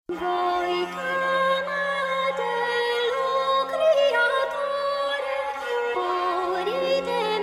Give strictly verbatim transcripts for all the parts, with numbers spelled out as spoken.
Voi chiamate lo creatore, ori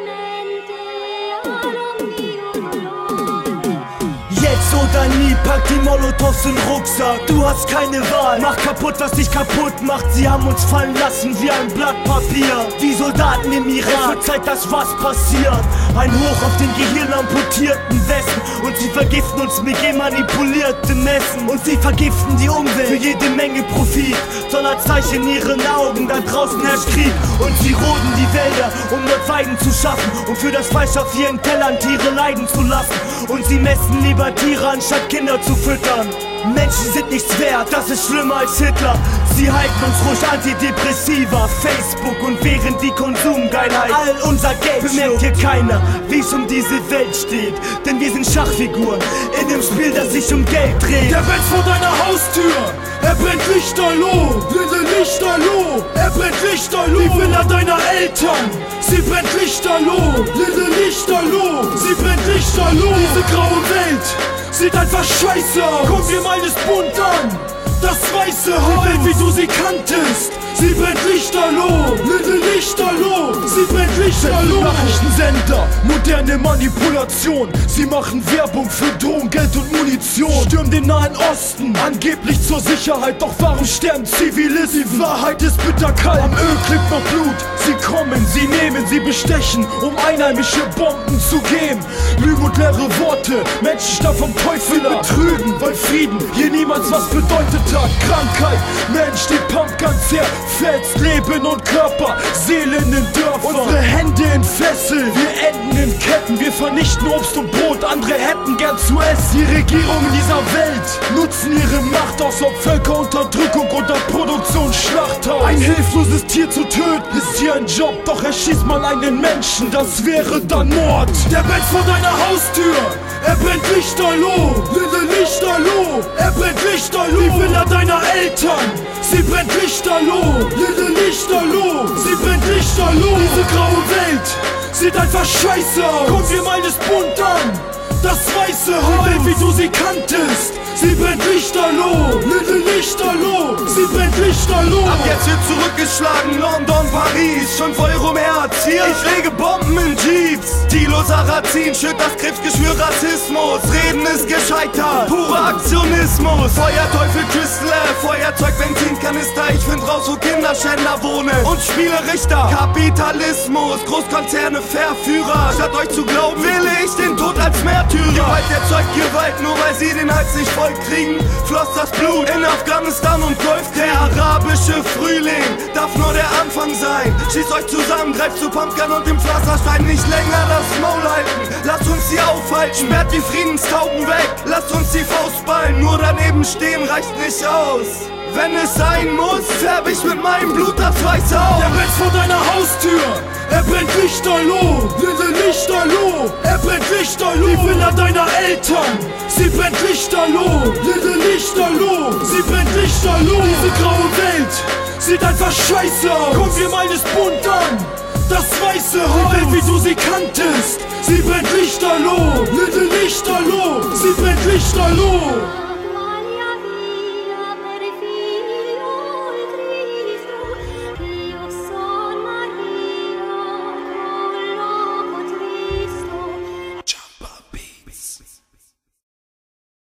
demente allo mio dolore. Jetzt oder nie, pack die Molotows in den Rucksack. Du hast keine Wahl, mach kaputt, was dich kaputt macht. Sie haben uns fallen lassen wie ein Blatt Papier, wie Soldaten im Irak. Es wird Zeit, dass was passiert. Ein Hoch auf den Gehirn amputierten Westen. Und sie vergiften uns mit genmanipuliertem Essen. Und sie vergiften die Umwelt für jede Menge Profit. Dollarzeichen in ihren Augen, da draußen herrscht Krieg. Und sie roden die Wälder, um dort Weiden zu schaffen. Und für das Fleisch auf ihren Tellern Tiere leiden zu lassen. Und sie messen lieber Tiere, anstatt Kinder zu füttern. Menschen sind nichts wert, das ist schlimmer als Hitler. Sie halten uns ruhig Antidepressiva, Facebook und während die Konsumgeilheit all unser Geld bemerkt hier keiner, wie es um diese Welt steht. Denn wir sind Schachfiguren in dem Spiel, das sich um Geld dreht. Der brennt vor deiner Haustür, er brennt lichterloh, blinde lichterloh, er brennt lichterloh. Die Villa deiner Eltern, sie brennt lichterloh, blinde lichterloh, sie brennt lichterloh. Diese graue Welt sieht einfach scheiße aus. Guck dir meines bunt an, das weiße Haus. Die Welt, wie du sie kanntest, sie brennt lichterloh, blinde lichterloh, sie brennt lichterloh. Nachrichtensender, moderne Manipulation, sie machen Werbung für Drogen, Geld und Munition. Stürmen den Nahen Osten, angeblich zur Sicherheit, doch warum sterben Zivilisten? Die Wahrheit ist bitterkalt, am Öl klebt noch Blut. Sie kommen, sie nehmen, sie bestechen, um einheimische Bomben zu geben. Lügen und leere Worte, Menschenstab vom Teufel betrügen, weil Frieden hier niemals was bedeutet hat. Krankheit, Mensch, die Pumpgun zerfetzt Leben und Körper, Seelen in Dörfern. Unsere Hände in Fesseln, wir enden in Ketten, wir vernichten Obst und Brot, andere hätten gern zu essen. Die Regierungen dieser Welt nutzen ihre Macht aus, ob Völkerunterdrückung oder Produktionsschlachthaus. Ein hilfloses Tier zu töten ist hier ein Job, doch erschießt man einen Menschen, das wäre dann Mord. Der brennt vor deiner Haustür, er brennt lichterloh, blinde lichterloh, er brennt lichterloh. Die Villa deiner Eltern, sie brennt lichterloh, blinde lichterloh, sie brennt lichterloh. Diese graue Welt sieht einfach scheiße aus. Guck dir meines bunt an, das weiße Haus. Die Welt, wie du sie kanntest, sie brennt lichterloh, blinde lichterloh, sie brennt lichterloh. Ab jetzt wird zurückgeschlagen, London, Paris, fünf Euro mehr Hartz vier. Ich lege Bomben in Jeeps, Tilo Sarrazin schürt das Krebsgeschwür Rassismus. Reden ist gescheitert, purer Aktionismus. Feuerteufel Crystal, Feuerzeug, Benzinkanister. Ich find raus, wo Kinderschänder wohnen und spiele Richter. Kapitalismus, Großkonzerne, Verführer. Statt euch zu glauben, wähle ich den Tod als Märtyrer. Gewalt erzeugt Gewalt, nur weil sie den Hals nicht voll kriegen, floss das Blut in Afghanistan und Golfkrieg. Der arabische Frühling darf nur der Anfang sein. Schießt euch zusammen, greift zu Pumpgun und dem Pflasterstein. Nicht länger das Maul halten, lasst uns sie aufhalten. Sperrt die Friedenstauben weg, lasst uns die Faust ballen. Nur daneben stehen reicht nicht aus. Wenn es sein muss, färb ich mit meinem Blut das Weiße aus. Der brennt vor deiner Haustür, er brennt lichterloh, blinde lichterloh, er brennt lichterloh. Die Villa deiner Eltern, sie brennt lichterloh, blinde lichterloh, sie brennt lichterloh. Diese graue Welt sieht einfach scheiße aus. Guck dir meines bunt an, das weiße Haus. Die Welt, wie du sie kanntest, sie brennt lichterloh, blinde lichterloh, sie brennt lichterloh.